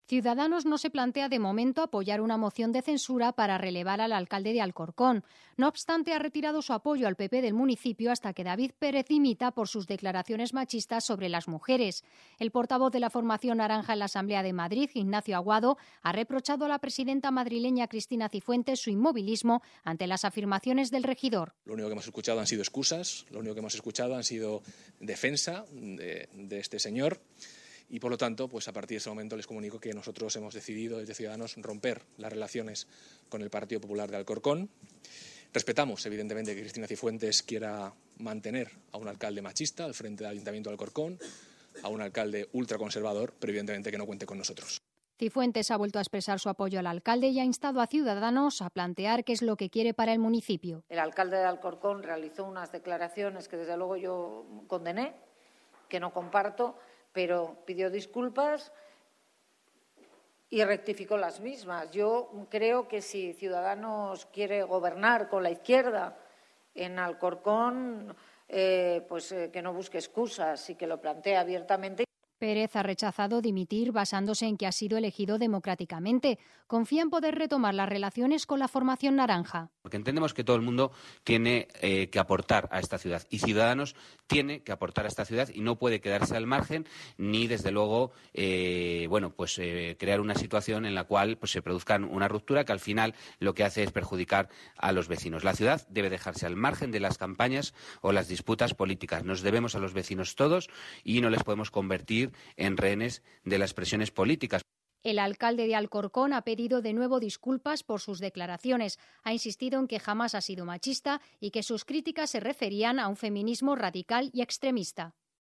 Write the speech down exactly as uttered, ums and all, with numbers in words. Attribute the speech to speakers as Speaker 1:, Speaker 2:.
Speaker 1: Ciudadanos no se plantea de momento apoyar una moción de censura para relevar al alcalde de Alcorcón. No obstante, ha retirado su apoyo al P P del municipio hasta que David Pérez dimita por sus declaraciones machistas sobre las mujeres. El portavoz de la formación naranja en la Asamblea de Madrid, Ignacio Aguado, ha reprochado a la presidenta madrileña Cristina Cifuentes su inmovilismo ante las afirmaciones del regidor.
Speaker 2: Lo único que hemos escuchado han sido excusas, lo único que hemos escuchado han sido defensa de, de este señor. Y, por lo tanto, pues a partir de ese momento les comunico que nosotros hemos decidido desde Ciudadanos romper las relaciones con el Partido Popular de Alcorcón. Respetamos, evidentemente, que Cristina Cifuentes quiera mantener a un alcalde machista al frente del Ayuntamiento de Alcorcón, a un alcalde ultraconservador, pero evidentemente que no cuente con nosotros.
Speaker 1: Cifuentes ha vuelto a expresar su apoyo al alcalde y ha instado a Ciudadanos a plantear qué es lo que quiere para el municipio.
Speaker 3: El alcalde de Alcorcón realizó unas declaraciones que, desde luego, yo condené, que no comparto, pero pidió disculpas y rectificó las mismas. Yo creo que si Ciudadanos quiere gobernar con la izquierda en Alcorcón, eh, pues eh, que no busque excusas y que lo plantee abiertamente.
Speaker 1: Pérez ha rechazado dimitir basándose en que ha sido elegido democráticamente. Confía en poder retomar las relaciones con la formación naranja.
Speaker 4: Porque entendemos que todo el mundo tiene eh, que aportar a esta ciudad y Ciudadanos tiene que aportar a esta ciudad y no puede quedarse al margen ni, desde luego, eh, bueno, pues eh, crear una situación en la cual pues, se produzca una ruptura que al final lo que hace es perjudicar a los vecinos. La ciudad debe dejarse al margen de las campañas o las disputas políticas. Nos debemos a los vecinos todos y no les podemos convertir en rehenes de las presiones políticas.
Speaker 1: El alcalde de Alcorcón ha pedido de nuevo disculpas por sus declaraciones. Ha insistido en que jamás ha sido machista y que sus críticas se referían a un feminismo radical y extremista.